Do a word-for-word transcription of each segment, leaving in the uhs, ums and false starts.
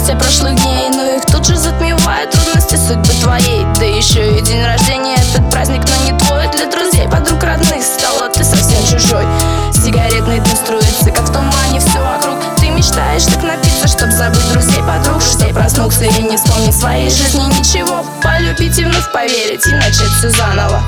грусти прошлых дней, но их тут же затмевают трудности судьбы твоей. Да еще и день рождения, этот праздник, но не твой. Для друзей, подруг, родных стала ты совсем чужой. Сигаретный дым струится, как в тумане все вокруг. Ты мечтаешь так напиться, чтоб забыть друзей, подруг, чтоб проснуться и не вспомнить своей жизни ничего. Полюбить и вновь поверить и начать все заново.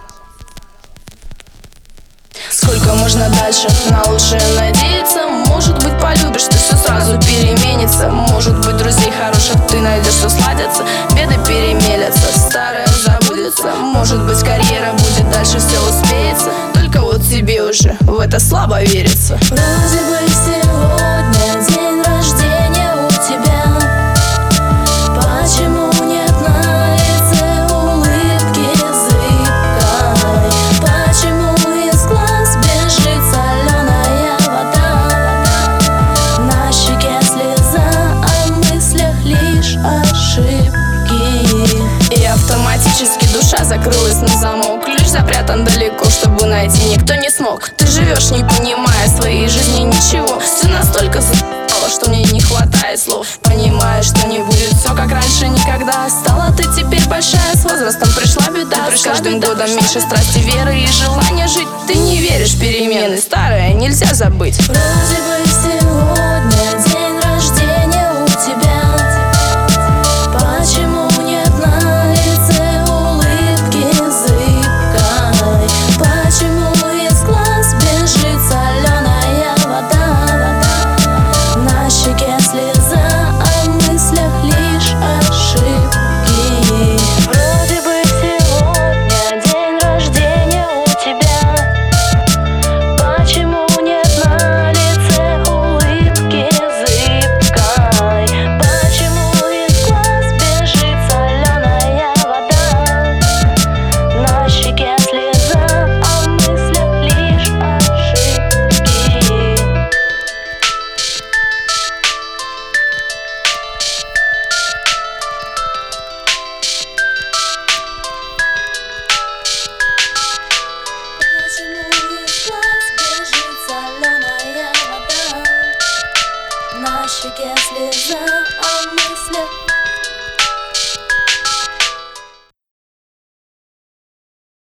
Сколько можно дальше на лучшее надеяться? Может быть, полюбишь, ты все сразу переменится. Может быть, друзей хороших ты найдешь, что сладятся. Беды перемелятся, старое забудется. Может быть, карьера будет, дальше все успеется. Только вот тебе уже в это слабо верится. Вроде бы сегодня день рождения у тебя. Почему нет на лице улыбки зыбкой? Почему из глаз бежит соленая вода? На щеке слеза, а в мыслях лишь ошибки. И автоматически душа закрылась на замок. Ключ запрятан далеко, чтобы найти никто не смог. Ты живешь, не понимая своей жизни ничего. Все настолько за***ло, что мне не хватает слов. Понимаешь, что не будет все как раньше никогда. Стала ты теперь большая, с возрастом пришла беда. С каждым годом меньше страсти, веры и желания жить. Ты не веришь в перемены, старое нельзя забыть. Вроде бы сегодня день рождения у тебя. Почему нет на лице улыбки зыбкой? Почему из глаз бежит соленая вода? На щеке слеза, а в мыслях лишь ошибки. Вроде бы сегодня день рождения у тебя. Почему нет на лице улыбки зыбкой? Почему из глаз бежит соленая вода? На щеке слеза, а в мыслях лишь ошибки. Почему из глаз бежит соленая вода? На щеке слеза,